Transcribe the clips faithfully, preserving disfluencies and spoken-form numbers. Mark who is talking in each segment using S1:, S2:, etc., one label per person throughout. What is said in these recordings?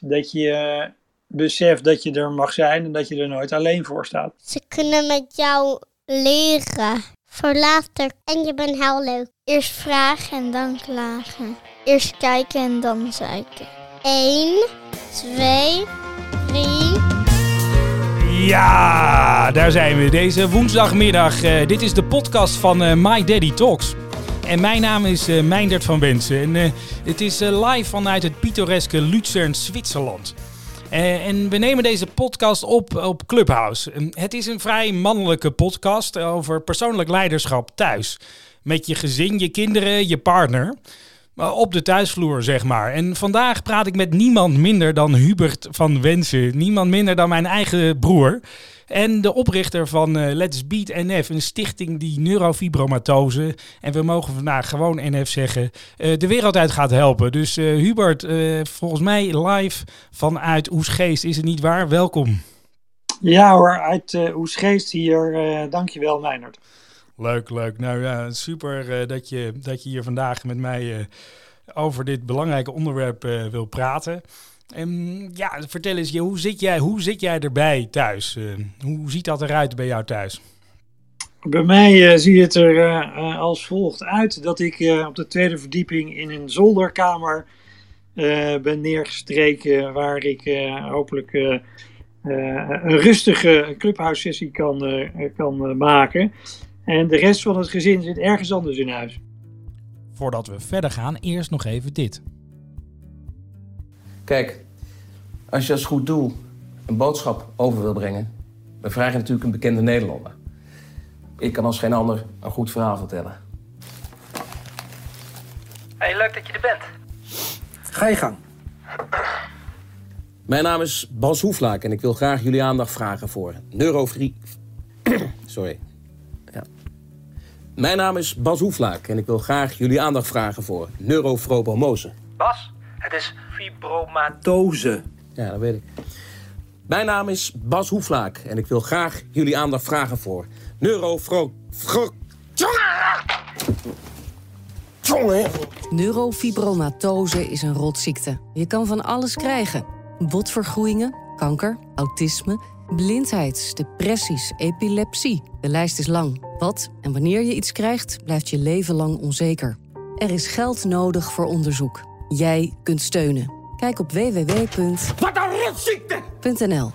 S1: Dat je uh, beseft dat je er mag zijn en dat je er nooit alleen voor staat.
S2: Ze kunnen met jou leren. Voor later. En je bent heel leuk.
S3: Eerst vragen en dan klagen. Eerst kijken en dan zeiken.
S2: Eén, twee, drie.
S4: Ja, daar zijn we. Deze woensdagmiddag. Uh, dit is de podcast van uh, My Daddy Talks. En mijn naam is uh, Meindert van Wensen. En uh, het is uh, live vanuit het pittoreske Luzern, Zwitserland. Uh, en we nemen deze podcast op op Clubhouse. Uh, het is een vrij mannelijke podcast over persoonlijk leiderschap thuis. Met je gezin, je kinderen, je partner. Uh, op de thuisvloer, zeg maar. En vandaag praat ik met niemand minder dan Hubert van Wensen. Niemand minder dan mijn eigen broer. En de oprichter van uh, Let's Beat N F, een stichting die neurofibromatose, en we mogen vandaag gewoon N F zeggen, uh, de wereld uit gaat helpen. Dus uh, Hubert, uh, volgens mij live vanuit Oesgeest, is het niet waar? Welkom.
S1: Ja hoor, uit uh, Oesgeest hier. Uh, dankjewel, Meindert.
S4: Leuk, leuk. Nou ja, super uh, dat, je, dat je hier vandaag met mij uh, over dit belangrijke onderwerp uh, wil praten. Um, ja, vertel eens, hoe zit jij, hoe zit jij erbij thuis? Uh, hoe ziet dat eruit bij jou thuis?
S1: Bij mij uh, ziet het er uh, als volgt uit dat ik uh, op de tweede verdieping in een zolderkamer uh, ben neergestreken, waar ik uh, hopelijk uh, uh, een rustige clubhouse sessie kan, uh, kan uh, maken. En de rest van het gezin zit ergens anders in huis.
S4: Voordat we verder gaan, eerst nog even dit.
S5: Kijk, als je als goed doel een boodschap over wil brengen, dan vraag je natuurlijk een bekende Nederlander. Ik kan als geen ander een goed verhaal vertellen.
S6: Hey, leuk dat je er bent.
S1: Ga je gang.
S5: Mijn naam is Bas Hoeflaak en ik wil graag jullie aandacht vragen voor neurofrie... Sorry. Ja. Mijn naam is Bas Hoeflaak en ik wil graag jullie aandacht vragen voor neurofibromatose.
S6: Bas, het is fibromatose.
S5: Ja, dat weet ik. Mijn naam is Bas Hoeflaak en ik wil graag jullie aandacht vragen voor neurofro...
S7: Neurofibromatose is een rotziekte. Je kan van alles krijgen. Botvergroeien, kanker, autisme, blindheid, depressies, epilepsie. De lijst is lang. Wat en wanneer je iets krijgt, blijft je leven lang onzeker. Er is geld nodig voor onderzoek. Jij kunt steunen. Kijk op w w w punt
S6: Wat een rotziekte!
S7: n l.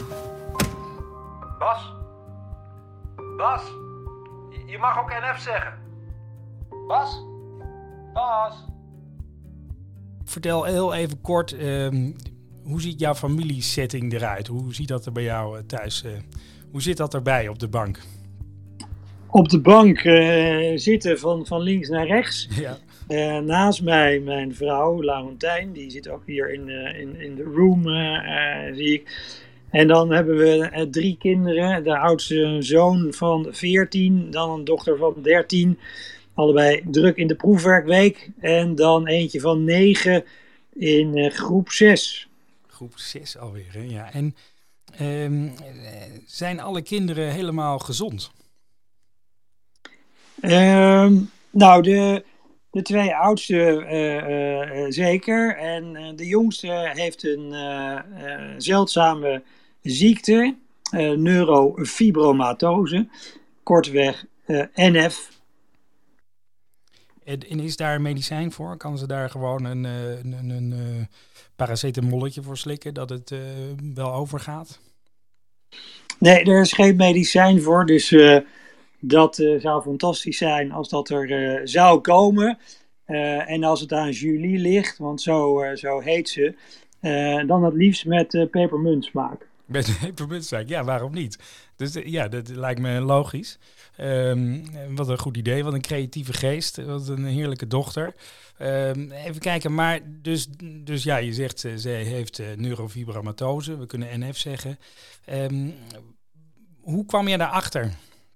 S6: Bas? Bas? Je mag ook N F zeggen. Bas? Bas?
S4: Vertel heel even kort, um, hoe ziet jouw familiesetting eruit? Hoe ziet dat er bij jou uh, thuis? Uh, hoe zit dat erbij op de bank?
S1: Op de bank uh, zitten van, van links naar rechts.
S4: Ja.
S1: Uh, naast mij mijn vrouw, Laurentijn, die zit ook hier in, uh, in, in de room, uh, uh, zie ik. En dan hebben we uh, drie kinderen. De oudste zoon van veertien, dan een dochter van dertien. Allebei druk in de proefwerkweek. En dan eentje van negen in uh, groep zes.
S4: Groep zes alweer, hè? Ja. En um, zijn alle kinderen helemaal gezond?
S1: Um, nou, de... De twee oudste uh, uh, zeker. En uh, de jongste heeft een uh, uh, zeldzame ziekte. Uh, neurofibromatose. Kortweg uh, N F.
S4: En, en is daar medicijn voor? Kan ze daar gewoon een, een, een, een uh, paracetamolletje voor slikken dat het uh, wel overgaat?
S1: Nee, er is geen medicijn voor. Dus... Uh, Dat uh, zou fantastisch zijn als dat er uh, zou komen. Uh, en als het aan Julie ligt, want zo, uh, zo heet ze, uh, dan het liefst met uh, pepermuntsmaak.
S4: Met pepermuntsmaak, ja, waarom niet? Dus uh, ja, dat lijkt me logisch. Um, wat een goed idee, wat een creatieve geest, wat een heerlijke dochter. Um, even kijken, maar dus, dus ja, je zegt uh, ze heeft uh, neurofibromatose, we kunnen N F zeggen. Um, hoe kwam je daarachter?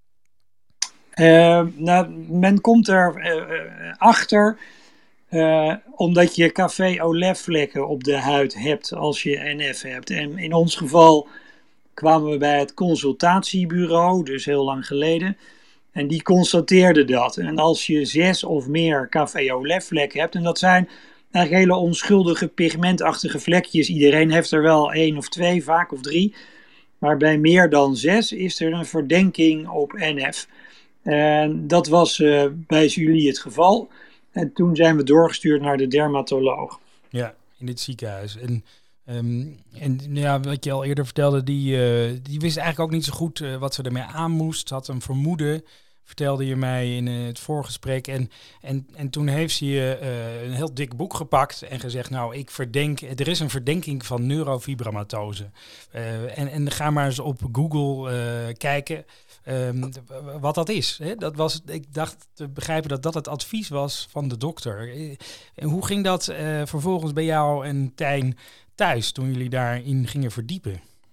S1: Uh, nou, men komt er uh, uh, achter uh, omdat je café-au-lait-vlekken op de huid hebt als je N F hebt. En in ons geval kwamen we bij het consultatiebureau, dus heel lang geleden. En die constateerde dat. En als je zes of meer café-au-lait-vlekken hebt, en dat zijn eigenlijk hele onschuldige pigmentachtige vlekjes. Iedereen heeft er wel één of twee, vaak of drie. Maar bij meer dan zes is er een verdenking op N F. En dat was uh, bij Julie het geval. En toen zijn we doorgestuurd naar de dermatoloog.
S4: Ja, in het ziekenhuis. En, um, en ja, wat je al eerder vertelde, die, uh, die wist eigenlijk ook niet zo goed uh, wat ze ermee aan moest. Had een vermoeden, vertelde je mij in uh, het voorgesprek. En, en, en toen heeft ze je uh, een heel dik boek gepakt en gezegd, nou, ik verdenk, er is een verdenking van neurofibromatose. Uh, en, en ga maar eens op Google uh, kijken. Um, wat dat is. Hè? Dat was, ik dacht te begrijpen dat dat het advies was van de dokter. En hoe ging dat uh, vervolgens bij jou en Tijn thuis toen jullie daarin gingen verdiepen?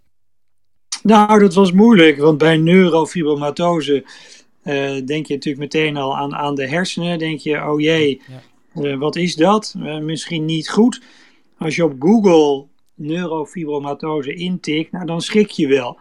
S1: Nou, dat was moeilijk, want bij neurofibromatose uh, denk je natuurlijk meteen al aan, aan de hersenen. Denk je, oh jee, ja. uh, wat is dat? Uh, misschien niet goed. Als je op Google neurofibromatose intikt, nou, dan schrik je wel.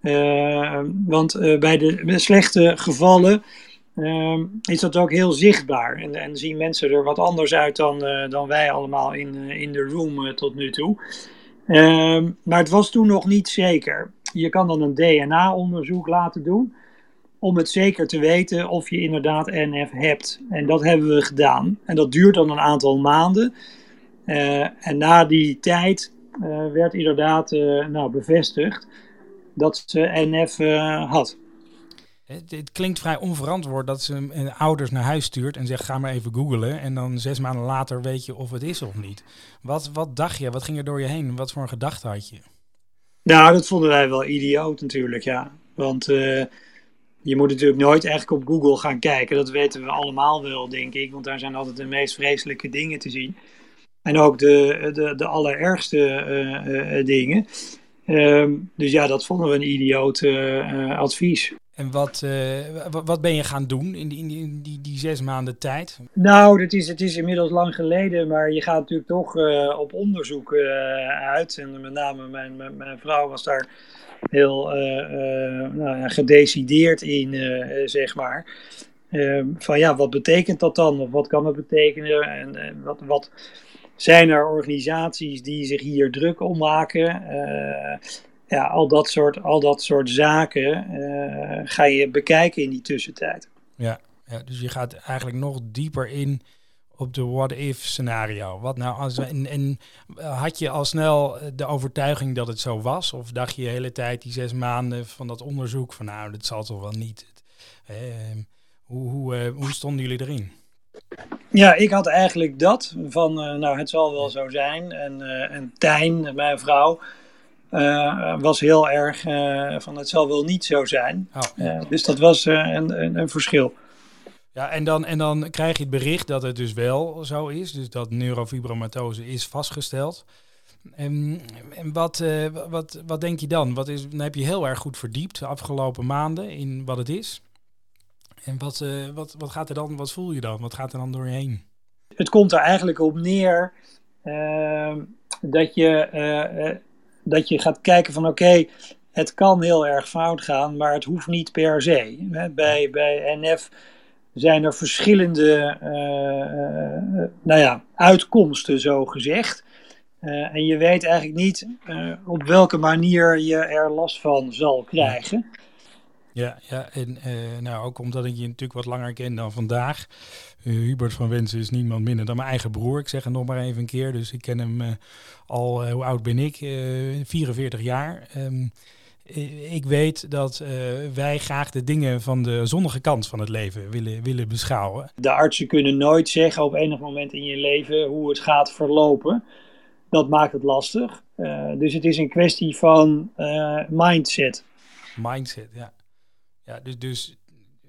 S1: Uh, want uh, bij de slechte gevallen uh, is dat ook heel zichtbaar. En, en zien mensen er wat anders uit dan, uh, dan wij allemaal in, uh, in de room uh, tot nu toe. Uh, maar het was toen nog niet zeker. Je kan dan een D N A-onderzoek laten doen om het zeker te weten of je inderdaad N F hebt. En dat hebben we gedaan. En dat duurt dan een aantal maanden. Uh, en na die tijd uh, werd inderdaad uh, nou, bevestigd dat ze N F uh, had.
S4: Het, het klinkt vrij onverantwoord dat ze uh, ouders naar huis stuurt en zegt, ga maar even googlen. En dan zes maanden later weet je of het is of niet. Wat, wat dacht je? Wat ging er door je heen? Wat voor een gedachte had je?
S1: Nou, dat vonden wij wel idioot natuurlijk, ja. Want uh, je moet natuurlijk nooit eigenlijk op Google gaan kijken. Dat weten we allemaal wel, denk ik. Want daar zijn altijd de meest vreselijke dingen te zien. En ook de, de, de allerergste uh, uh, dingen. Um, dus ja, dat vonden we een idioot uh, advies.
S4: En wat, uh, wat ben je gaan doen in die, in die, in die, die zes maanden tijd?
S1: Nou, het is, het is inmiddels lang geleden, maar je gaat natuurlijk toch uh, op onderzoek uh, uit. En met name mijn, mijn, mijn vrouw was daar heel uh, uh, nou, gedecideerd in, uh, zeg maar. Uh, van ja, wat betekent dat dan? Of wat kan het betekenen? En uh, wat... wat zijn er organisaties die zich hier druk om maken? Uh, ja, al dat soort, al dat soort zaken uh, ga je bekijken in die tussentijd.
S4: Ja, ja, dus je gaat eigenlijk nog dieper in op de what-if scenario. Wat nou als en, en had je al snel de overtuiging dat het zo was? Of dacht je de hele tijd, die zes maanden van dat onderzoek, van nou, dat zal toch wel niet? Uh, hoe, hoe, uh, hoe stonden jullie erin?
S1: Ja, ik had eigenlijk dat van, uh, nou, het zal wel zo zijn. En, uh, en Tijn, mijn vrouw, uh, was heel erg uh, van, het zal wel niet zo zijn. Oh. Uh, dus dat was uh, een, een, een verschil.
S4: Ja, en dan, en dan krijg je het bericht dat het dus wel zo is. Dus dat neurofibromatose is vastgesteld. En, en wat, uh, wat, wat denk je dan? Wat is, dan heb je heel erg goed verdiept de afgelopen maanden in wat het is. En wat, uh, wat, wat gaat er dan, wat voel je dan? Wat gaat er dan door je heen?
S1: Het komt er eigenlijk op neer uh, dat, je, uh, uh, dat je gaat kijken van oké, okay, het kan heel erg fout gaan, maar het hoeft niet per se. Bij, bij N F zijn er verschillende uh, uh, nou ja, uitkomsten, zo gezegd. Uh, en je weet eigenlijk niet uh, op welke manier je er last van zal krijgen.
S4: Ja, ja en uh, nou, ook omdat ik je natuurlijk wat langer ken dan vandaag. Uh, Hubert van Wensen is niemand minder dan mijn eigen broer. Ik zeg het nog maar even een keer. Dus ik ken hem uh, al, uh, hoe oud ben ik? Uh, vierenveertig jaar. Um, ik weet dat uh, wij graag de dingen van de zonnige kant van het leven willen, willen beschouwen.
S1: De artsen kunnen nooit zeggen op enig moment in je leven hoe het gaat verlopen. Dat maakt het lastig. Uh, dus het is een kwestie van uh, mindset.
S4: Mindset, ja. Ja, dus, dus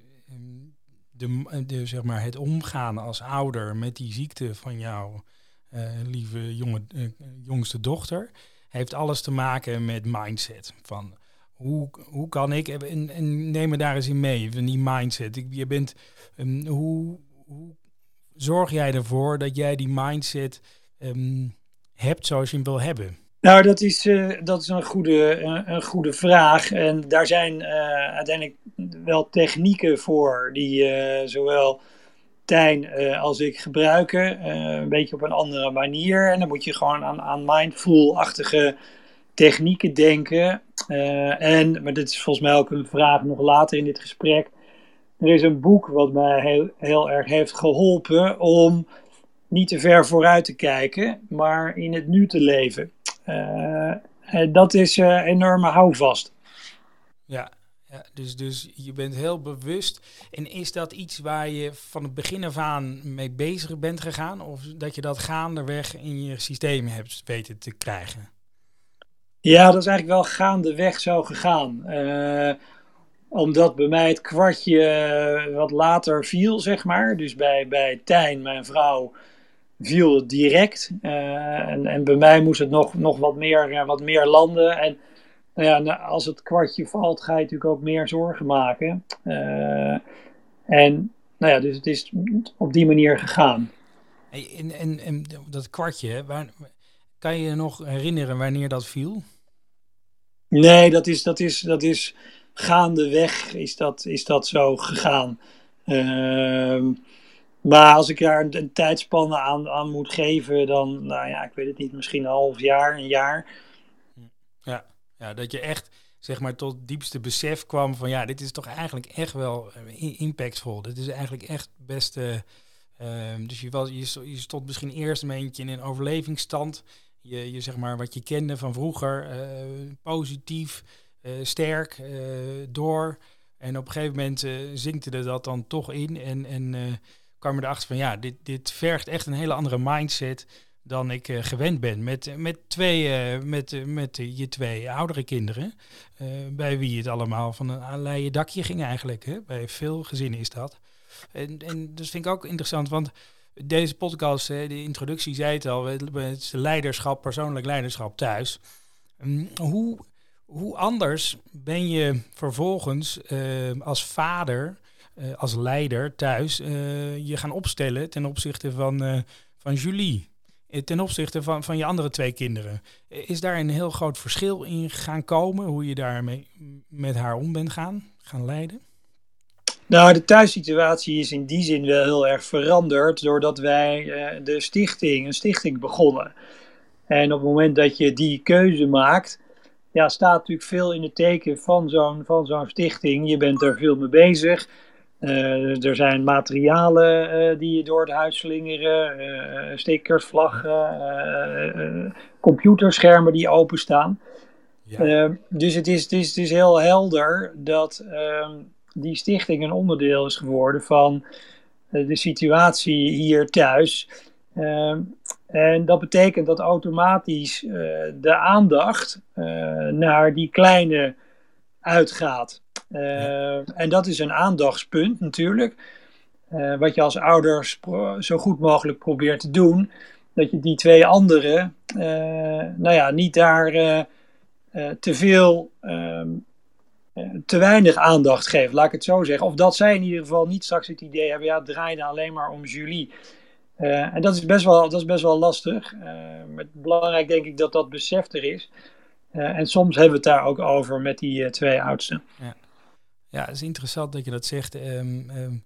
S4: de, de, zeg maar het omgaan als ouder met die ziekte van jouw uh, lieve jonge, uh, jongste dochter heeft alles te maken met mindset. Van hoe, hoe kan ik, en, en neem me daar eens in mee, van die mindset. Ik, je bent, um, hoe, hoe zorg jij ervoor dat jij die mindset um, hebt zoals je hem wil hebben?
S1: Nou, dat is, uh, dat is een, goede, uh, een goede vraag. En daar zijn uh, uiteindelijk wel technieken voor die uh, zowel Tijn uh, als ik gebruiken. Uh, een beetje op een andere manier. En dan moet je gewoon aan, aan mindful-achtige technieken denken. Uh, en, maar dit is volgens mij ook een vraag nog later in dit gesprek. Er is een boek wat mij heel, heel erg heeft geholpen om niet te ver vooruit te kijken, maar in het nu te leven. Uh, dat is een uh, enorme houvast.
S4: Ja, ja dus, dus je bent heel bewust. En is dat iets waar je van het begin af aan mee bezig bent gegaan? Of dat je dat gaandeweg in je systeem hebt weten te krijgen?
S1: Ja, dat is eigenlijk wel gaandeweg zo gegaan. Uh, omdat bij mij het kwartje wat later viel, zeg maar. Dus bij, bij Tijn, mijn vrouw, viel het direct. Uh, en, en bij mij moest het nog, nog wat, meer, uh, wat meer landen. En nou ja, als het kwartje valt, ga je natuurlijk ook meer zorgen maken. Uh, en nou ja, dus het is op die manier gegaan.
S4: Hey, en, en, en dat kwartje, waar, kan je je nog herinneren wanneer dat viel?
S1: Nee, dat is, dat is, dat is gaandeweg is dat, is dat zo gegaan. Uh, maar als ik daar een, een tijdspanne aan, aan moet geven, dan, nou ja, ik weet het niet, misschien een half jaar, een jaar.
S4: Ja, ja, dat je echt, zeg maar, tot het diepste besef kwam van, ja, dit is toch eigenlijk echt wel impactvol. Dit is eigenlijk echt best... Uh, uh, dus je, was, je, je stond misschien eerst een beetje in een overlevingsstand. Je, je zeg maar, wat je kende van vroeger, uh, positief, uh, sterk, uh, door. En op een gegeven moment uh, zinkte er dat dan toch in. En, en uh, kwam je erachter van, ja, dit, dit vergt echt een hele andere mindset dan ik uh, gewend ben. Met, met, twee, uh, met, uh, met uh, je twee oudere kinderen, uh, bij wie het allemaal van een leien dakje ging eigenlijk. Hè? Bij veel gezinnen is dat. En, en dat vind ik ook interessant, want deze podcast, de introductie zei het al, het is leiderschap, persoonlijk leiderschap thuis. Hoe, hoe anders ben je vervolgens uh, als vader, uh, als leider thuis, uh, je gaan opstellen ten opzichte van, uh, van Julie, ten opzichte van, van je andere twee kinderen? Is daar een heel groot verschil in gaan komen, hoe je daarmee met haar om bent gaan, gaan leiden?
S1: Nou, de thuissituatie is in die zin wel heel erg veranderd doordat wij uh, de stichting, een stichting begonnen. En op het moment dat je die keuze maakt, ja, staat natuurlijk veel in het teken van zo'n, van zo'n stichting. Je bent er veel mee bezig. Uh, er zijn materialen uh, die je door het huis slingeren, uh, stickers, vlaggen, uh, uh, computerschermen die openstaan. Ja. Uh, dus het is, het, is, het is heel helder dat Uh, die stichting een onderdeel is geworden van uh, de situatie hier thuis. Uh, en dat betekent dat automatisch uh, de aandacht uh, naar die kleine uitgaat. Uh, ja. En dat is een aandachtspunt natuurlijk. Uh, wat je als ouders pro- zo goed mogelijk probeert te doen. Dat je die twee anderen uh, nou ja, niet daar uh, uh, te veel Uh, te weinig aandacht geeft, laat ik het zo zeggen. Of dat zij in ieder geval niet straks het idee hebben, ja, het draaide alleen maar om Julie. Uh, en dat is best wel, dat is best wel lastig. Uh, maar belangrijk denk ik dat dat besef er is. Uh, en soms hebben we het daar ook over met die uh, twee oudsten.
S4: Ja. ja, het is interessant dat je dat zegt. Um, um,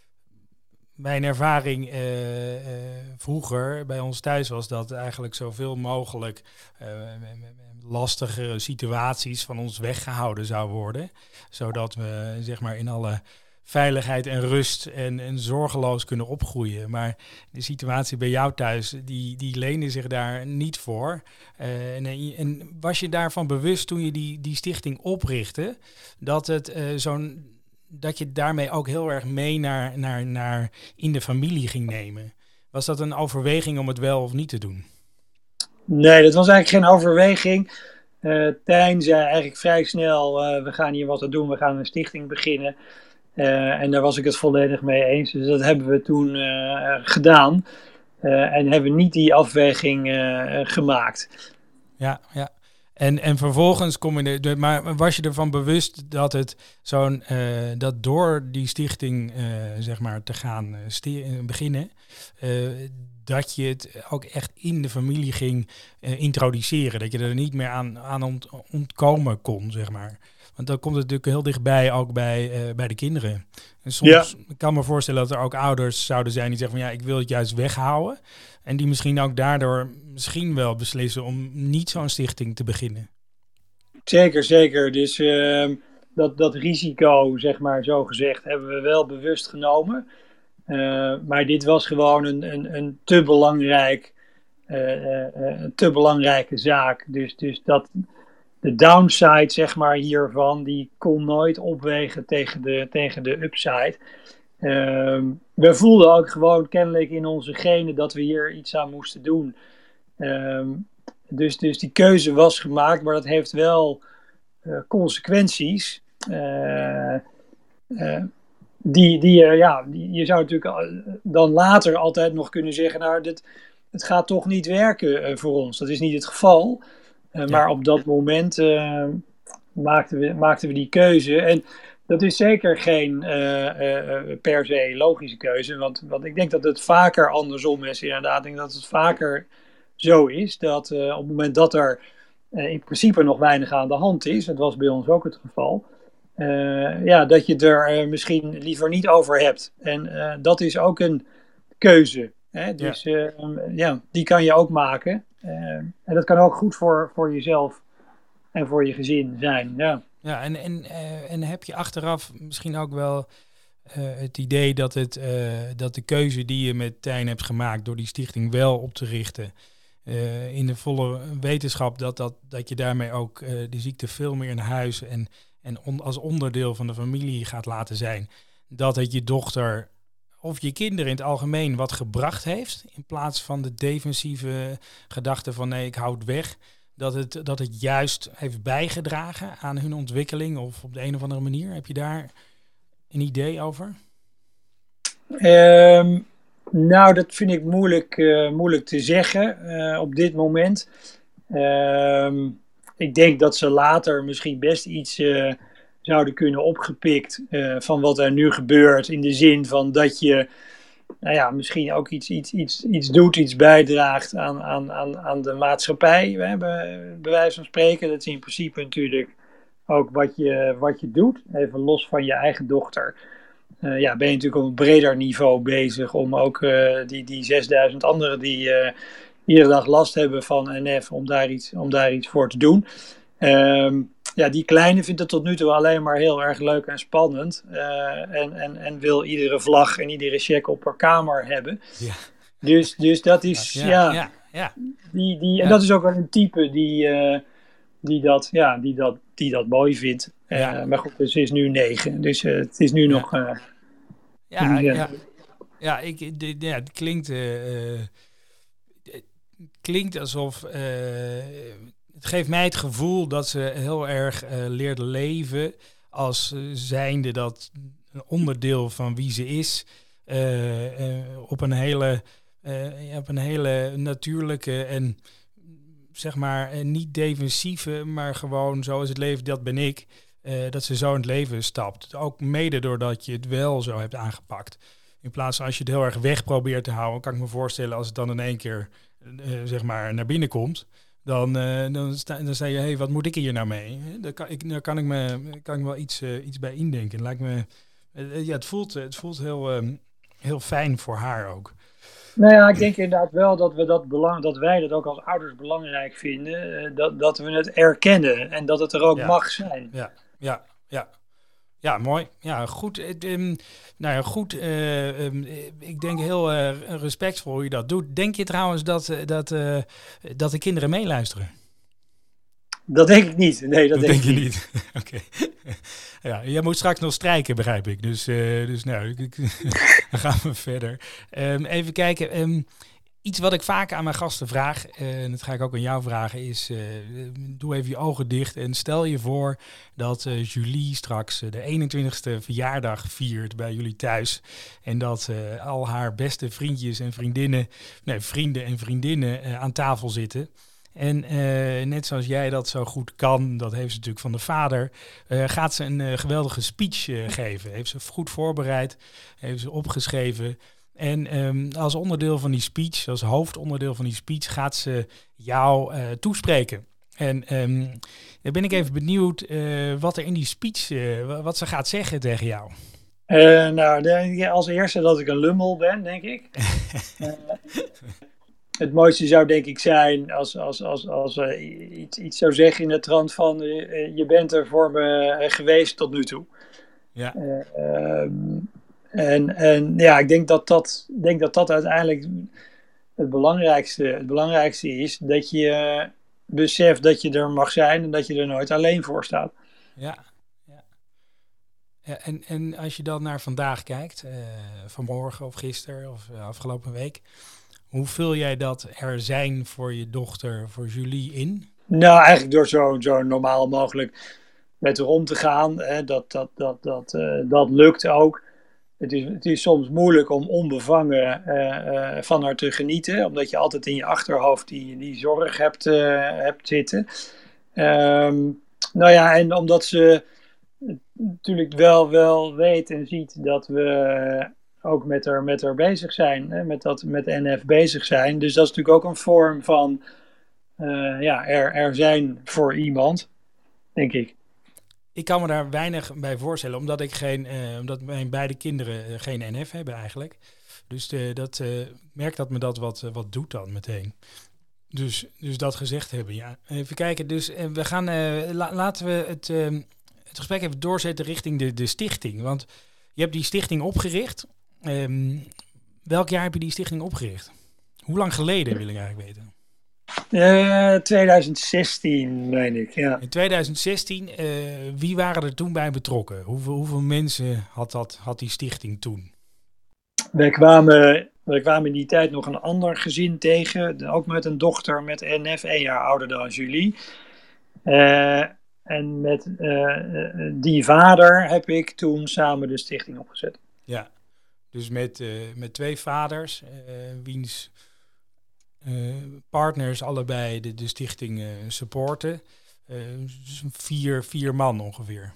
S4: mijn ervaring uh, uh, vroeger bij ons thuis was dat eigenlijk zoveel mogelijk Uh, lastige situaties van ons weggehouden zou worden. Zodat we zeg maar in alle veiligheid en rust en, en zorgeloos kunnen opgroeien. Maar de situatie bij jou thuis, die, die leende zich daar niet voor. Uh, en, en was je daarvan bewust toen je die, die stichting oprichtte, dat, het, uh, zo'n, dat je daarmee ook heel erg mee naar, naar, naar in de familie ging nemen? Was dat een overweging om het wel of niet te doen?
S1: Nee, dat was eigenlijk geen overweging. Uh, Tijn zei eigenlijk vrij snel, uh, we gaan hier wat aan doen, we gaan een stichting beginnen. Uh, en daar was ik het volledig mee eens. Dus dat hebben we toen uh, gedaan. Uh, en hebben niet die afweging uh, gemaakt.
S4: Ja, ja. En, en vervolgens kom je er, maar was je ervan bewust dat het zo'n, uh, dat door die stichting uh, zeg maar te gaan uh, sti- beginnen, uh, dat je het ook echt in de familie ging uh, introduceren, dat je er niet meer aan, aan ont, ontkomen kon, zeg maar. Want dan komt het natuurlijk heel dichtbij, ook bij, uh, bij de kinderen. En soms ja. Ik kan me voorstellen dat er ook ouders zouden zijn die zeggen van ja, ik wil het juist weghouden. En die misschien ook daardoor misschien wel beslissen om niet zo'n stichting te beginnen.
S1: Zeker, zeker. Dus uh, dat, dat risico, zeg maar zo gezegd, hebben we wel bewust genomen. Uh, maar dit was gewoon een, een, een te belangrijk, uh, uh, een te belangrijke zaak. Dus, dus dat de downside, zeg maar, hiervan, die kon nooit opwegen tegen de, tegen de upside. Uh, we voelden ook gewoon kennelijk in onze genen dat we hier iets aan moesten doen. Uh, dus, dus die keuze was gemaakt, maar dat heeft wel uh, consequenties. Uh, uh, die, die, uh, ja, die, je zou natuurlijk dan later altijd nog kunnen zeggen, nou, dit, het gaat toch niet werken uh, voor ons. Dat is niet het geval. Uh, ja. Maar op dat moment uh, maakten, we, maakten we die keuze. En dat is zeker geen uh, uh, per se logische keuze. Want, want ik denk dat het vaker andersom is inderdaad. Ik denk dat het vaker zo is dat uh, op het moment dat er uh, in principe nog weinig aan de hand is. Dat was bij ons ook het geval. Uh, ja, dat je er uh, misschien liever niet over hebt. En uh, dat is ook een keuze. Hè? Dus ja. Uh, ja, die kan je ook maken. Uh, en dat kan ook goed voor, voor jezelf en voor je gezin zijn. Ja.
S4: Ja, en, en, uh, en heb je achteraf misschien ook wel uh, het idee dat, het, uh, dat de keuze die je met Tijn hebt gemaakt door die stichting wel op te richten, uh, in de volle wetenschap dat, dat, dat je daarmee ook uh, de ziekte veel meer in huis en, en on, als onderdeel van de familie gaat laten zijn, dat het je dochter of je kinderen in het algemeen wat gebracht heeft, in plaats van de defensieve gedachte van nee, ik hou het weg. Dat het, dat het juist heeft bijgedragen aan hun ontwikkeling of op de een of andere manier? Heb je daar een idee over?
S1: Um, nou, dat vind ik moeilijk, uh, moeilijk te zeggen uh, op dit moment. Um, ik denk dat ze later misschien best iets uh, zouden kunnen opgepikt uh, van wat er nu gebeurt. In de zin van dat je nou ja, misschien ook iets, iets, iets, iets doet, iets bijdraagt aan, aan, aan, aan de maatschappij. We hebben bij wijze van spreken, dat is in principe natuurlijk ook wat je, wat je doet. Even los van je eigen dochter. Uh, ja, ben je natuurlijk op een breder niveau bezig om ook uh, die, die zesduizend anderen die uh, iedere dag last hebben van N F, om daar iets, om daar iets voor te doen. Um, Ja, die kleine vindt het tot nu toe alleen maar heel erg leuk en spannend. Uh, en, en, en wil iedere vlag en iedere check op haar kamer hebben. Ja. Dus, dus dat is, ja, ja, ja, ja. Die, die, en ja. dat is ook wel een type die, uh, die, dat, ja, die, dat, die dat mooi vindt. Uh, ja. Maar goed, dus ze is nu negen. Dus uh, het is nu ja. nog... Uh,
S4: ja, nu, uh, ja. ja, ik, de, ja, het klinkt, uh, het klinkt alsof... Uh, Het geeft mij het gevoel dat ze heel erg uh, leert leven als uh, zijnde dat een onderdeel van wie ze is. Uh, uh, op een hele, uh, op een hele natuurlijke en zeg maar uh, niet defensieve, maar gewoon zoals het leven, dat ben ik. Uh, dat ze zo in het leven stapt. Ook mede doordat je het wel zo hebt aangepakt. In plaats van als je het heel erg weg probeert te houden, kan ik me voorstellen als het dan in één keer uh, zeg maar naar binnen komt. Dan, uh, dan, sta, dan zei je, hé, hey, wat moet ik hier nou mee? Daar kan ik, daar kan ik me kan ik wel iets, uh, iets bij indenken. Lijkt me, uh, ja, het voelt, het voelt heel, um, heel fijn voor haar ook.
S1: Nou ja, ik denk inderdaad wel dat, we dat, belang, dat wij dat ook als ouders belangrijk vinden. Uh, dat, dat we het erkennen en dat het er ook ja. mag zijn.
S4: Ja, ja, ja. Ja, mooi. Ja, goed. Um, nou ja, goed. Uh, um, ik denk heel uh, respectvol hoe je dat doet. Denk je trouwens dat, uh, dat, uh, dat de kinderen meeluisteren?
S1: Dat denk ik niet. Nee, dat,
S4: dat
S1: denk,
S4: denk
S1: ik
S4: je niet. Oké. Okay. Ja, jij moet straks nog strijken, begrijp ik. Dus, uh, dus nou, dan gaan we verder. Um, even kijken. Um, Iets wat ik vaak aan mijn gasten vraag, uh, en dat ga ik ook aan jou vragen, is uh, doe even je ogen dicht en stel je voor dat uh, Julie straks uh, de eenentwintigste verjaardag viert bij jullie thuis. En dat uh, al haar beste vriendjes en vriendinnen, nee, vrienden en vriendinnen uh, aan tafel zitten. En uh, net zoals jij dat zo goed kan, dat heeft ze natuurlijk van de vader, uh, gaat ze een uh, geweldige speech uh, geven. Heeft ze goed voorbereid, heeft ze opgeschreven. En um, als onderdeel van die speech, als hoofdonderdeel van die speech, gaat ze jou uh, toespreken. En um, dan ben ik even benieuwd uh, wat er in die speech, uh, wat ze gaat zeggen tegen jou.
S1: Uh, nou, de, als eerste dat ik een lummel ben, denk ik. uh, het mooiste zou denk ik zijn als, als, als, als uh, iets, iets zou zeggen in de trant van uh, je bent er voor me uh, geweest tot nu toe.
S4: Ja.
S1: Uh, um, en, en ja, ik denk dat dat, denk dat dat uiteindelijk het belangrijkste, het belangrijkste is. Dat je uh, beseft dat je er mag zijn en dat je er nooit alleen voor staat.
S4: Ja. Ja, en, en als je dan naar vandaag kijkt, uh, vanmorgen of gisteren of uh, afgelopen week, hoe vul jij dat er zijn voor je dochter, voor Julie in?
S1: Nou, eigenlijk door zo, zo normaal mogelijk met haar om te gaan. Hè, dat, dat, dat, dat, uh, dat lukt ook. Het is, het is soms moeilijk om onbevangen uh, uh, van haar te genieten, omdat je altijd in je achterhoofd die, die zorg hebt, uh, hebt zitten. Um, nou ja, en omdat ze natuurlijk wel, wel weet en ziet dat we ook met haar, met haar bezig zijn, hè, met, dat, met N F bezig zijn. Dus dat is natuurlijk ook een vorm van uh, ja, er, er zijn voor iemand, denk ik.
S4: Ik kan me daar weinig bij voorstellen, omdat ik geen, uh, omdat mijn beide kinderen uh, geen N F hebben eigenlijk. Dus de, dat uh, merk dat me dat wat, uh, wat doet dan meteen. Dus, dus dat gezegd hebben, ja. Even kijken, dus uh, we gaan, uh, la, laten we het... Uh, Het gesprek even doorzetten richting de, de stichting. Want je hebt die stichting opgericht. Um, welk jaar heb je die stichting opgericht? Hoe lang geleden, wil ik eigenlijk weten?
S1: Uh, twintig zestien, meen ik, ja.
S4: In twintig zestien, uh, wie waren er toen bij betrokken? Hoeveel, hoeveel mensen had, dat, had die stichting toen?
S1: Wij kwamen, wij kwamen in die tijd nog een ander gezin tegen. Ook met een dochter met N F, één jaar ouder dan Julie. Uh, En met uh, die vader heb ik toen samen de stichting opgezet.
S4: Ja, dus met, uh, met twee vaders, uh, wiens uh, partners allebei de, de stichting uh, supporten. Uh, dus vier, vier man ongeveer.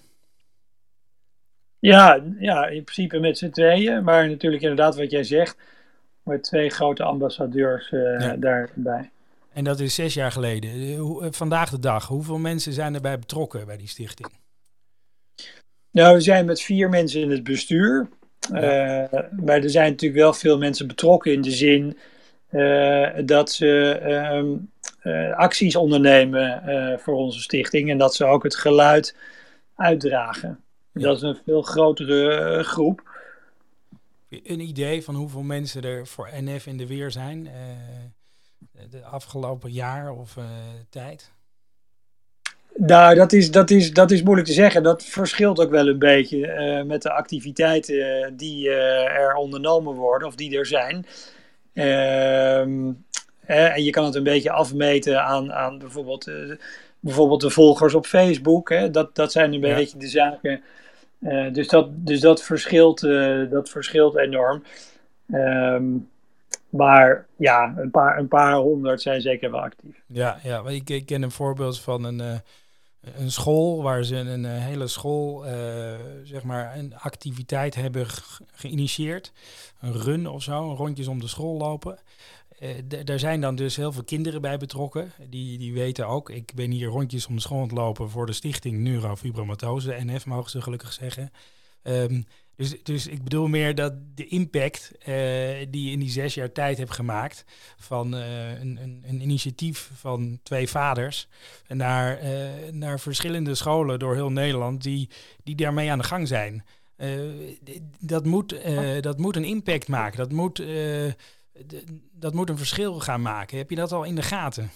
S1: Ja, ja, in principe met z'n tweeën. Maar natuurlijk inderdaad wat jij zegt, met twee grote ambassadeurs uh, ja. daarbij.
S4: En dat is zes jaar geleden. Vandaag de dag, hoeveel mensen zijn erbij betrokken bij die stichting?
S1: Nou, we zijn met vier mensen in het bestuur. Ja. Uh, maar er zijn natuurlijk wel veel mensen betrokken in de zin uh, dat ze uh, uh, acties ondernemen uh, voor onze stichting. En dat ze ook het geluid uitdragen. Ja. Dat is een veel grotere uh, groep.
S4: Een idee van hoeveel mensen er voor N F in de weer zijn? Uh, de afgelopen jaar of uh, tijd?
S1: Nou, dat is, dat, is, dat is moeilijk te zeggen. Dat verschilt ook wel een beetje uh, met de activiteiten die uh, er ondernomen worden of die er zijn. Uh, eh, en je kan het een beetje afmeten aan, aan bijvoorbeeld, uh, bijvoorbeeld de volgers op Facebook. Hè. Dat, dat zijn een ja. beetje de zaken. Uh, dus, dat, dus dat verschilt, uh, dat verschilt enorm. Um, Maar ja, een paar, een paar honderd zijn zeker wel actief.
S4: Ja, ja, ik, ik ken een voorbeeld van een, uh, een school waar ze een uh, hele school, uh, zeg maar, een activiteit hebben ge- geïnitieerd. Een run of zo, rondjes om de school lopen. Uh, d- daar zijn dan dus heel veel kinderen bij betrokken. Die, die weten ook, ik ben hier rondjes om de school aan het lopen voor de stichting Neurofibromatose, N F mogen ze gelukkig zeggen. Um, Dus, dus ik bedoel meer dat de impact uh, die je in die zes jaar tijd hebt gemaakt van uh, een, een, een initiatief van twee vaders naar, uh, naar verschillende scholen door heel Nederland die, die daarmee aan de gang zijn. Uh, dat, moet, uh, dat moet een impact maken. Dat moet, uh, d- dat moet een verschil gaan maken. Heb je dat al in de gaten?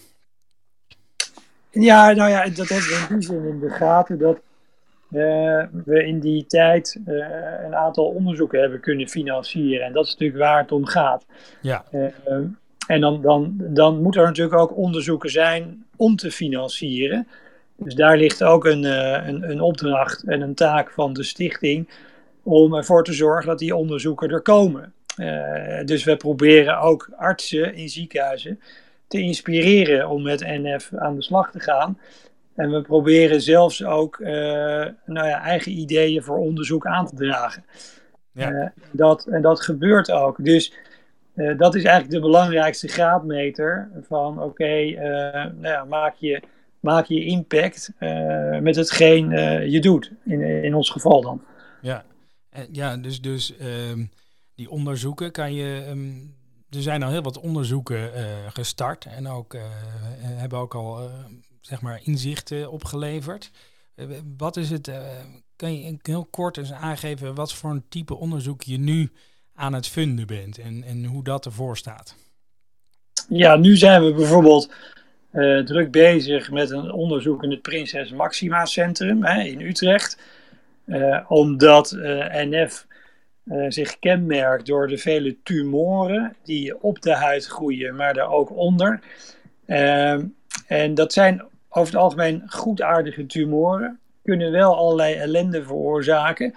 S1: Ja, nou ja, dat hebben we in die zin in de gaten dat Uh, we in die tijd uh, een aantal onderzoeken hebben kunnen financieren. En dat is natuurlijk waar het om gaat.
S4: Ja.
S1: Uh, en dan, dan, dan moeten er natuurlijk ook onderzoeken zijn om te financieren. Dus daar ligt ook een, uh, een, een opdracht en een taak van de stichting om ervoor te zorgen dat die onderzoeken er komen. Uh, dus we proberen ook artsen in ziekenhuizen te inspireren om met N F aan de slag te gaan. En we proberen zelfs ook uh, nou ja, eigen ideeën voor onderzoek aan te dragen. Ja. Uh, dat, en dat gebeurt ook. Dus uh, dat is eigenlijk de belangrijkste graadmeter van oké, okay, uh, nou ja, maak, je, maak je impact uh, met hetgeen uh, je doet. In, in ons geval dan.
S4: Ja, ja dus, dus um, die onderzoeken kan je... Um, er zijn al heel wat onderzoeken uh, gestart en ook uh, hebben ook al... Uh, zeg maar inzichten opgeleverd. Uh, wat is het, uh, kan je heel kort eens aangeven wat voor een type onderzoek je nu aan het funden bent en, en hoe dat ervoor staat?
S1: Ja, nu zijn we bijvoorbeeld uh, druk bezig met een onderzoek in het Prinses Maxima Centrum hè, in Utrecht. Uh, omdat uh, N F uh, zich kenmerkt door de vele tumoren die op de huid groeien, maar daar ook onder. Uh, en dat zijn over het algemeen goedaardige tumoren, kunnen wel allerlei ellende veroorzaken.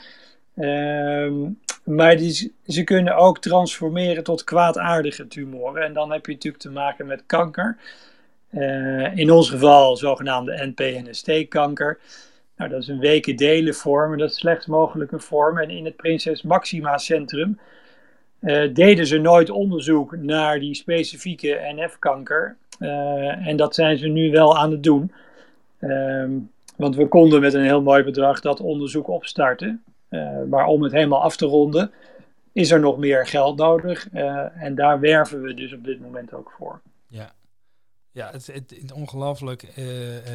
S1: Um, maar die, ze kunnen ook transformeren tot kwaadaardige tumoren. En dan heb je natuurlijk te maken met kanker. Uh, in ons geval zogenaamde N P N S T-kanker. Nou, dat is een weke delen vorm en dat is de slechtst mogelijke vorm. En in het Prinses Maxima Centrum uh, deden ze nooit onderzoek naar die specifieke N F-kanker. Uh, en dat zijn ze nu wel aan het doen. Um, want we konden met een heel mooi bedrag dat onderzoek opstarten. Uh, maar om het helemaal af te ronden is er nog meer geld nodig. Uh, en daar werven we dus op dit moment ook voor.
S4: Ja, ja het, het, het ongelooflijk. Uh, uh,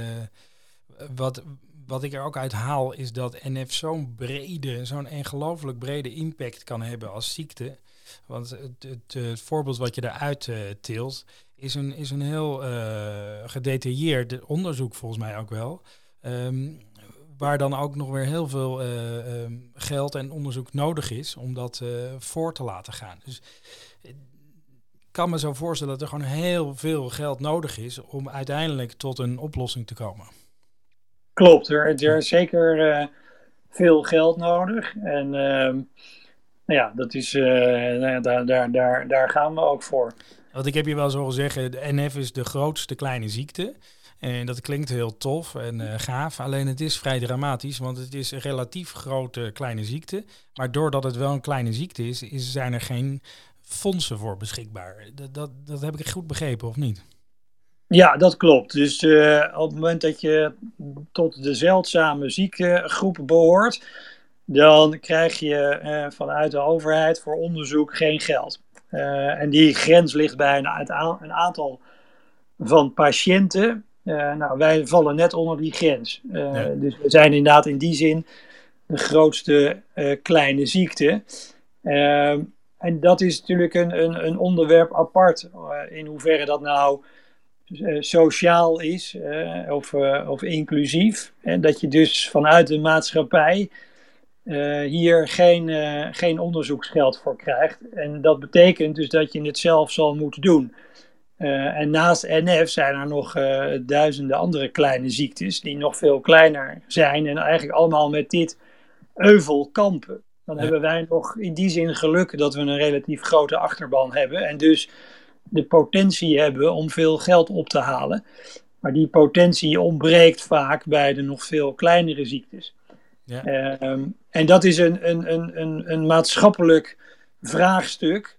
S4: wat, wat ik er ook uit haal is dat N F zo'n brede, zo'n ongelooflijk brede impact kan hebben als ziekte. Want het, het, het voorbeeld wat je daaruit uh, tilt... Is een, is een heel uh, gedetailleerd onderzoek volgens mij ook wel. Um, waar dan ook nog weer heel veel uh, um, geld en onderzoek nodig is om dat uh, voor te laten gaan. Dus ik kan me zo voorstellen dat er gewoon heel veel geld nodig is om uiteindelijk tot een oplossing te komen.
S1: Klopt, er, er is zeker uh, veel geld nodig. En uh, nou ja, dat is, uh, nou ja, daar, daar, daar, daar gaan we ook voor.
S4: Want ik heb je wel zo horen zeggen, de N F is de grootste kleine ziekte. En dat klinkt heel tof en uh, gaaf. Alleen het is vrij dramatisch, want het is een relatief grote kleine ziekte. Maar doordat het wel een kleine ziekte is, is zijn er geen fondsen voor beschikbaar. Dat, dat, dat heb ik goed begrepen, of niet?
S1: Ja, dat klopt. Dus uh, op het moment dat je tot de zeldzame ziektegroep behoort, dan krijg je uh, vanuit de overheid voor onderzoek geen geld. Uh, en die grens ligt bij een, een aantal van patiënten. Uh, nou, wij vallen net onder die grens. Uh, ja. Dus we zijn inderdaad in die zin de grootste uh, kleine ziekte. Uh, en dat is natuurlijk een, een, een onderwerp apart. Uh, in hoeverre dat nou uh, sociaal is uh, of, uh, of inclusief. En dat je dus vanuit de maatschappij Uh, hier geen, uh, geen onderzoeksgeld voor krijgt. En dat betekent dus dat je het zelf zal moeten doen. Uh, en naast N F zijn er nog uh, duizenden andere kleine ziektes die nog veel kleiner zijn en eigenlijk allemaal met dit euvel kampen. Dan ja. hebben wij nog in die zin geluk dat we een relatief grote achterban hebben en dus de potentie hebben om veel geld op te halen. Maar die potentie ontbreekt vaak bij de nog veel kleinere ziektes. Ja. Um, en dat is een, een, een, een, een maatschappelijk vraagstuk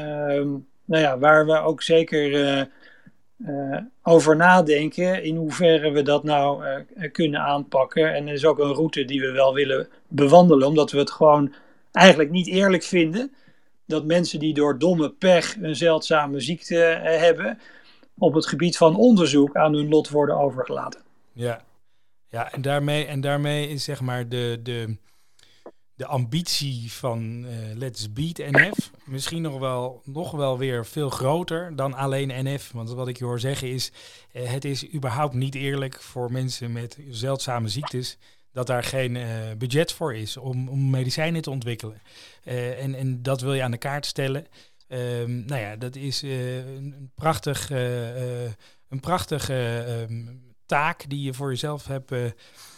S1: um, nou ja, waar we ook zeker uh, uh, over nadenken in hoeverre we dat nou uh, kunnen aanpakken. En dat is ook een route die we wel willen bewandelen, omdat we het gewoon eigenlijk niet eerlijk vinden dat mensen die door domme pech een zeldzame ziekte uh, hebben, op het gebied van onderzoek aan hun lot worden overgelaten.
S4: Ja. Ja, en daarmee, en daarmee is zeg maar de, de, de ambitie van uh, Let's Beat N F misschien nog wel, nog wel weer veel groter dan alleen N F. Want wat ik je hoor zeggen is, uh, het is überhaupt niet eerlijk voor mensen met zeldzame ziektes dat daar geen uh, budget voor is om, om medicijnen te ontwikkelen. Uh, en, en dat wil je aan de kaart stellen. Um, nou ja, dat is uh, een prachtig, uh, uh, een prachtige... Uh, um, taak die je voor jezelf hebt uh,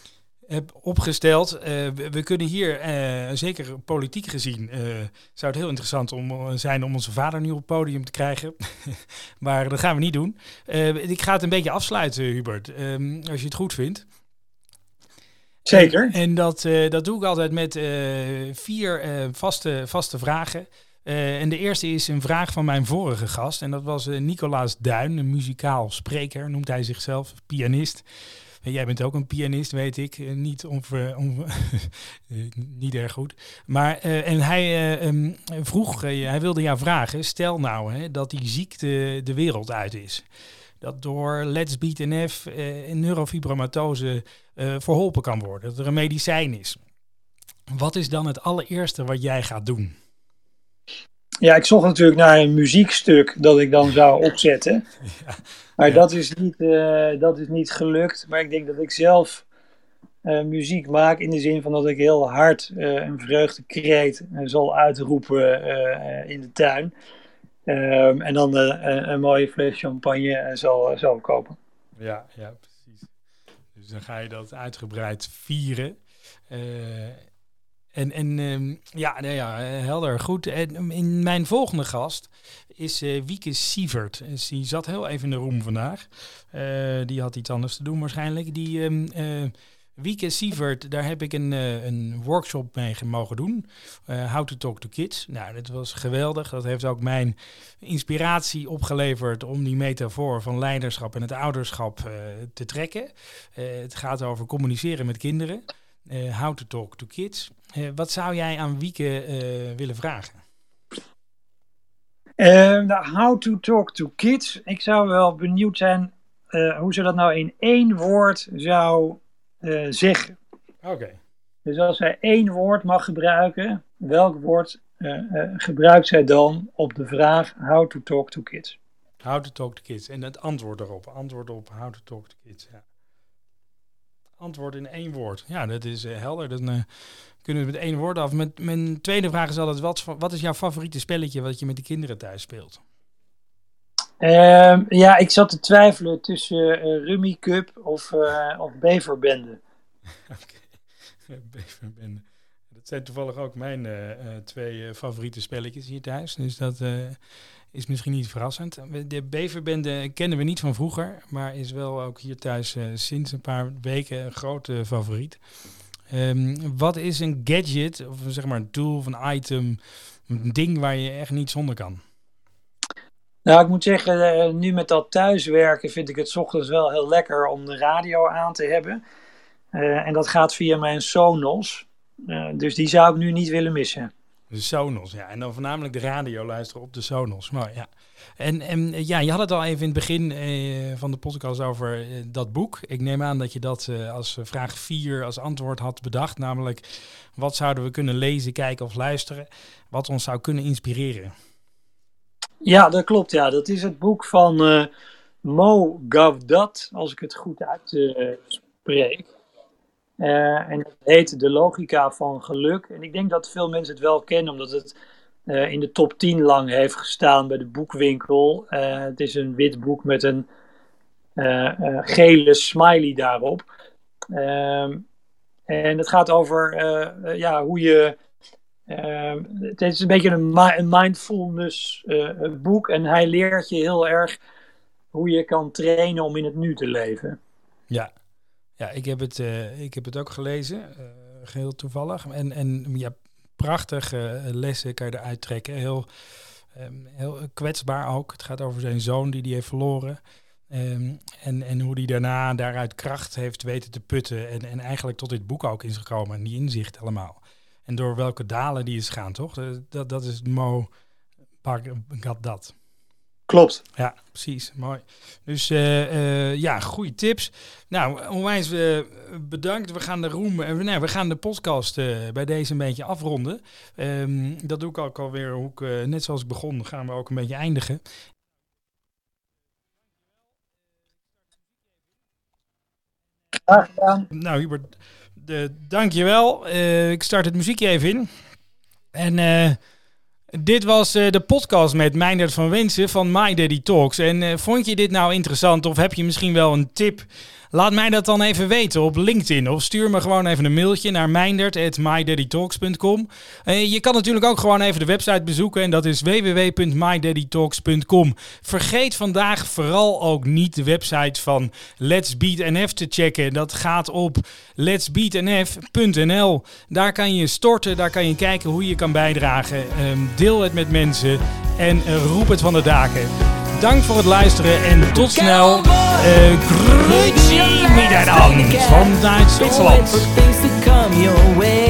S4: heb opgesteld. Uh, we, we kunnen hier, uh, zeker politiek gezien, uh, zou het heel interessant om, zijn om onze vader nu op het podium te krijgen. Maar dat gaan we niet doen. Uh, ik ga het een beetje afsluiten, Hubert, um, als je het goed vindt.
S1: Zeker.
S4: En, en dat, uh, dat doe ik altijd met uh, vier uh, vaste, vaste vragen. Uh, en de eerste is een vraag van mijn vorige gast. En dat was uh, Nicolaas Duin, een muzikaal spreker, noemt hij zichzelf, pianist. Uh, jij bent ook een pianist, weet ik. Uh, niet, onver, on, uh, niet erg goed. Maar uh, en hij uh, um, vroeg, uh, hij wilde jou vragen, stel nou hè, dat die ziekte de wereld uit is. Dat door Let's Beat N F uh, neurofibromatose uh, verholpen kan worden. Dat er een medicijn is. Wat is dan het allereerste wat jij gaat doen?
S1: Ja, ik zocht natuurlijk naar een muziekstuk dat ik dan zou opzetten. Ja. Maar ja. dat, is niet, uh, dat is niet gelukt. Maar ik denk dat ik zelf uh, muziek maak in de zin van dat ik heel hard uh, een vreugdekreet uh, zal uitroepen uh, in de tuin. Um, en dan uh, een, een mooie fles champagne uh, zal, uh, zal kopen.
S4: Ja, ja, precies. Dus dan ga je dat uitgebreid vieren. Uh, En, en um, ja, nou ja, helder, goed. En in mijn volgende gast is uh, Wieke Sievert. Dus die zat heel even in de room vandaag. Uh, die had iets anders te doen waarschijnlijk. Die um, uh, Wieke Sievert, daar heb ik een, uh, een workshop mee mogen doen. Uh, How to Talk to Kids. Nou, dat was geweldig. Dat heeft ook mijn inspiratie opgeleverd om die metafoor van leiderschap en het ouderschap uh, te trekken. Uh, het gaat over communiceren met kinderen. Uh, how to Talk to Kids. Uh, wat zou jij aan Wieke uh, willen vragen?
S1: Uh, nou, How to Talk to Kids. Ik zou wel benieuwd zijn uh, hoe ze dat nou in één woord zou uh, zeggen.
S4: Oké. Okay.
S1: Dus als zij één woord mag gebruiken, welk woord uh, uh, gebruikt zij dan op de vraag How to Talk to Kids?
S4: How to Talk to Kids. En het antwoord erop. Antwoord op How to Talk to Kids, ja. Antwoord in één woord. Ja, dat is uh, helder. Dan uh, kunnen we met één woord af. Met, mijn tweede vraag is altijd, wat, wat is jouw favoriete spelletje wat je met de kinderen thuis speelt?
S1: Uh, ja, ik zat te twijfelen tussen uh, Rummy Cup of, uh, of Beverbende.
S4: Oké, okay. Beverbende. Dat zijn toevallig ook mijn uh, uh, twee uh, favoriete spelletjes hier thuis. Dus dat uh, is misschien niet verrassend. De Beverbende kennen we niet van vroeger, maar is wel ook hier thuis uh, sinds een paar weken een grote favoriet. Um, wat is een gadget, of zeg maar een tool of een item, een ding waar je echt niet zonder kan?
S1: Nou, ik moet zeggen, uh, nu met dat thuiswerken vind ik het 's ochtends wel heel lekker om de radio aan te hebben. Uh, en dat gaat via mijn Sonos. Uh, dus die zou ik nu niet willen missen.
S4: De Sonos, ja. En dan voornamelijk de radio luisteren op de Sonos. Maar ja. En, en ja, je had het al even in het begin uh, van de podcast over uh, dat boek. Ik neem aan dat je dat uh, als vraag vier als antwoord had bedacht. Namelijk, wat zouden we kunnen lezen, kijken of luisteren? Wat ons zou kunnen inspireren?
S1: Ja, dat klopt. Ja. Dat is het boek van uh, Mo Gawdat, als ik het goed uitspreek. Uh, Uh, en het heet De Logica van Geluk. En ik denk dat veel mensen het wel kennen, omdat het uh, in de top tien lang heeft gestaan bij de boekwinkel. Uh, het is een wit boek met een uh, uh, gele smiley daarop. Uh, en het gaat over uh, uh, ja, hoe je... Uh, het is een beetje een, mi- een mindfulness uh, boek. En hij leert je heel erg hoe je kan trainen om in het nu te leven.
S4: Ja. Ja, ik heb het, uh, ik heb het ook gelezen, uh, geheel toevallig. En, en ja, prachtige lessen kan je eruit trekken. Heel, um, heel kwetsbaar ook. Het gaat over zijn zoon die hij heeft verloren. Um, en, en hoe hij daarna daaruit kracht heeft weten te putten. En, en eigenlijk tot dit boek ook is gekomen. En die inzicht allemaal. En door welke dalen die is gaan, toch? Dat, dat is Mo Gawdat.
S1: Klopt.
S4: Ja, precies. Mooi. Dus uh, uh, ja, goede tips. Nou, onwijs uh, bedankt. We gaan de room, uh, nee, we gaan de podcast uh, bij deze een beetje afronden. Um, dat doe ik ook alweer, hoe ik, uh, net zoals ik begon, gaan we ook een beetje eindigen.
S1: Graag gedaan.
S4: Nou, Hubert, uh, dankjewel. Uh, ik start het muziekje even in. En... Uh, Dit was uh, de podcast met Meindert van Wensen van My Daddy Talks. En uh, vond je dit nou interessant of heb je misschien wel een tip? Laat mij dat dan even weten op LinkedIn. Of stuur me gewoon even een mailtje naar mijndert at my daddy talks punt com. Uh, je kan natuurlijk ook gewoon even de website bezoeken. En dat is w w w punt my daddy talks punt com. Vergeet vandaag vooral ook niet de website van Let's Beat N F te checken. Dat gaat op lets beat n f punt n l. Daar kan je storten, daar kan je kijken hoe je kan bijdragen. Um, deel het met mensen en uh, roep het van de daken. Dank voor het luisteren en tot snel. Uh, Grüezi miteinander vanuit Zwitserland.